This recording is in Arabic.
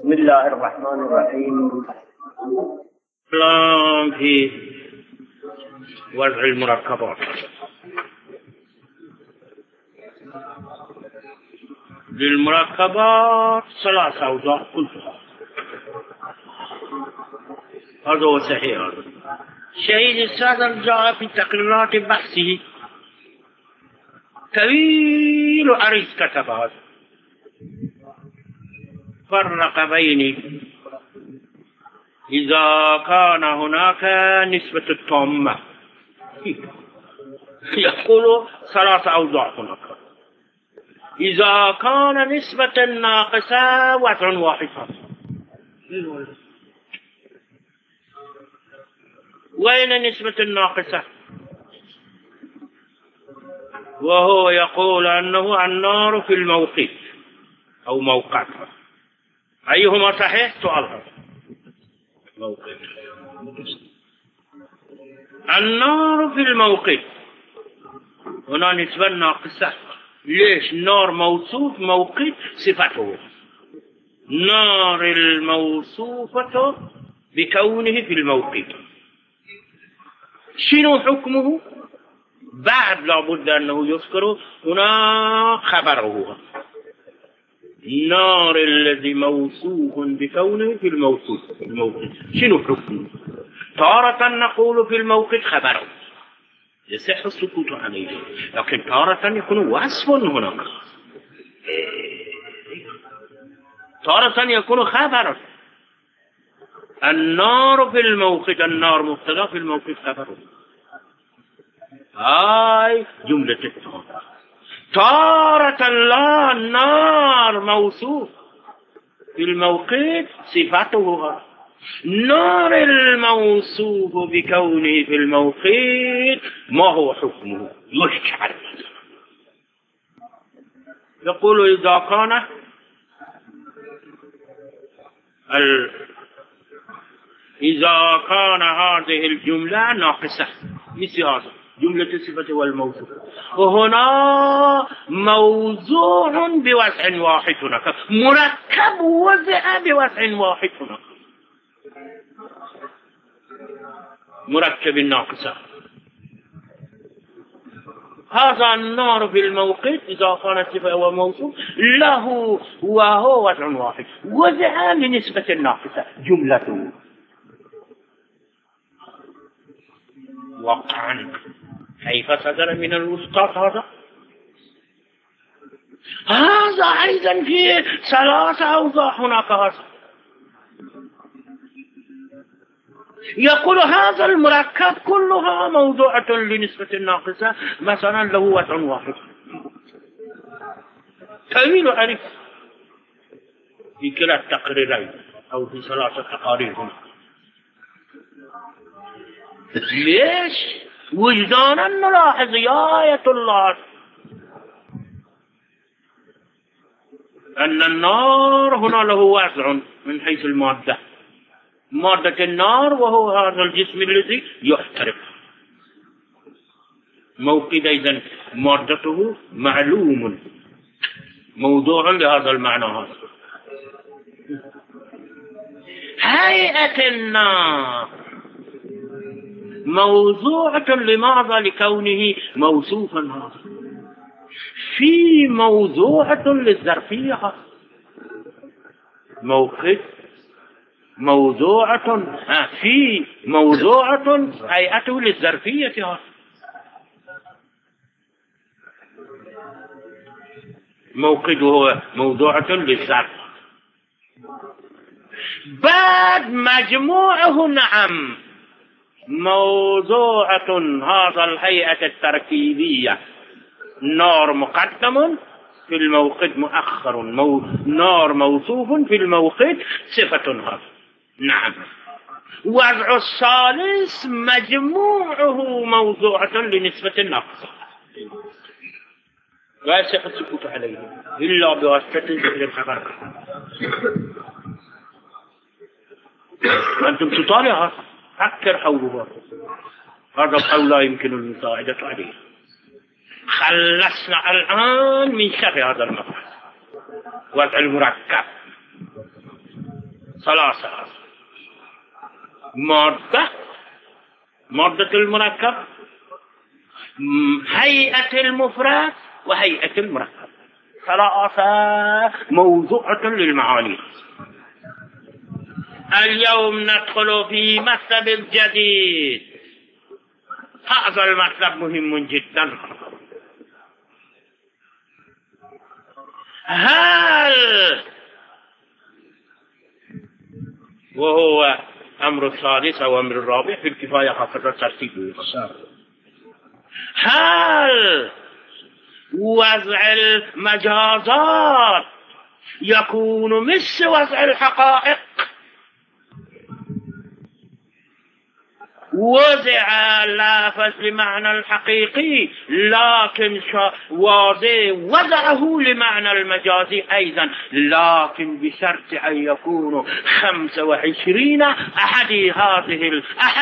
بسم الله الرحمن الرحيم. كلام في وضع المركبات. للمركبات 3 أوضاع كلها، هذا هو صحيح. شهيد السادة جاء في تقريرات بحثه طويل عريض كتب هذا، فرق بين إذا كان هناك نسبة التامة، يقول 3 أوضاع هناك. إذا كان نسبة ناقصة وضع واحد. وين نسبة الناقصة؟ وهو يقول أنه النار في الموقف أو موقع. أيهما صحيح؟ سؤال. موقف. النار في الموقف هنا نسبة ناقصة. ليش؟ نار موصوف، موقف صفته. نار الموصوفة بكونه في الموقف، شنو حكمه؟ بعد لابد أنه يذكر هنا خبره. النار الذي موصوف بكونه في الموقف، شنو حكمه؟ تارة نقول في الموقف خبره يصح السكوت عليه، لكن تارة يكون وصف هناك، تارة يكون خبر. النار في الموقف، النار مبتدا، في الموقف خبر. هاي جملة التارة. تارة لا، النار موصوف في الموقف صفته. نار الموصوف بكونه في الموقف ما هو حكمه؟ يشعر. يقول إذا كان إذا كان هذه الجملة ناقصة، مثل هذا جملة الصفة والموصوف، وهنا موضوع بوضع واحد هناك، مركب وضع بوضع واحد هناك، مركب ناقصة. هذا النار في الموقف إذا كانت صفة وموصوف له وهو وضع واحد، وضع لنسبة ناقصة جملته وقعا. كيف صدر من الأستاذ هذا؟ هذا أيضا في 3 أوضاع هناك. هذا يقول هذا المركب كلها موضوعة لنسبة ناقصة، مثلا له وضع واحد طويل عريض في كلا التقريرين أو في 3 تقارير هنا. ليش؟ وجدانا نلاحظ يا آية الله أن النار هنا له وضع من حيث المادة، مادة النار وهو هذا الجسم الذي يحترق. موقد إذن مادته معلوم، موضوع لهذا المعنى. هذا هيئة النار موضوعة لماذا؟ لكونه موصوفا. هذا في موضوعة للظرفية، موقف موضوعة في موضوعة هيئته للظرفية. موقد هو موضوعة للظرف. بعد مجموعه نعم موضوعة هذا الهيئة التركيبية، نار مقدم في الموقد مؤخر، نار موصوف في الموقد صفة. هذا نعم. وضع الثالث مجموعه موضوعة لنسبة النقص، لا يصح السكوت عليه إلا بواسطة ذكر الخبر. أنتم تطالعها، فكر حوله. هذا القول لا يمكن المساعدة عليه. خلصنا الآن من شر هذا المبحث، وضع المركب. ثلاثة: مادة المركب، هيئة المفرد، وهيئة المركب. ثلاثة موضوعة للمعاني. اليوم ندخل في مطلب جديد. هذا المطلب مهم جدا. هل، وهو أمر الثالث أو أمر الرابع في الكفاية حسب الترتيب، هل وضع المجازات يكون مثل وضع الحقائق؟ وضع اللافظ بمعنى الحقيقي، لكن وضعه لمعنى المجازي أيضا، لكن بشرط أن يكون 25 أحد